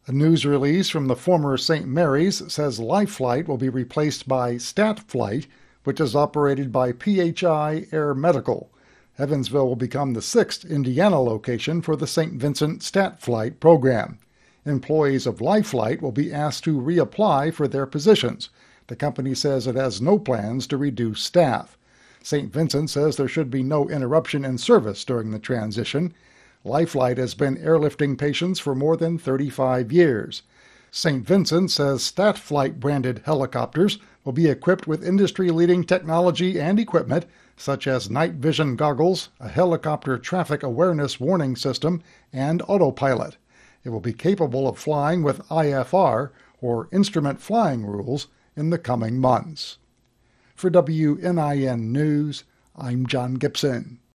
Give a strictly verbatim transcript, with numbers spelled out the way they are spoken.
A news release from the former Saint Mary's says LifeFlight will be replaced by StatFlight, which is operated by P H I Air Medical. Evansville will become the sixth Indiana location for the Saint Vincent StatFlight program. Employees of LifeFlight will be asked to reapply for their positions. The company says it has no plans to reduce staff. Saint Vincent says there should be no interruption in service during the transition. LifeFlight has been airlifting patients for more than thirty-five years. Saint Vincent says StatFlight-branded helicopters will be equipped with industry-leading technology and equipment, such as night vision goggles, a helicopter traffic awareness warning system, and autopilot. It will be capable of flying with I F R, or Instrument Flying Rules, in the coming months. For W N I N News, I'm John Gibson.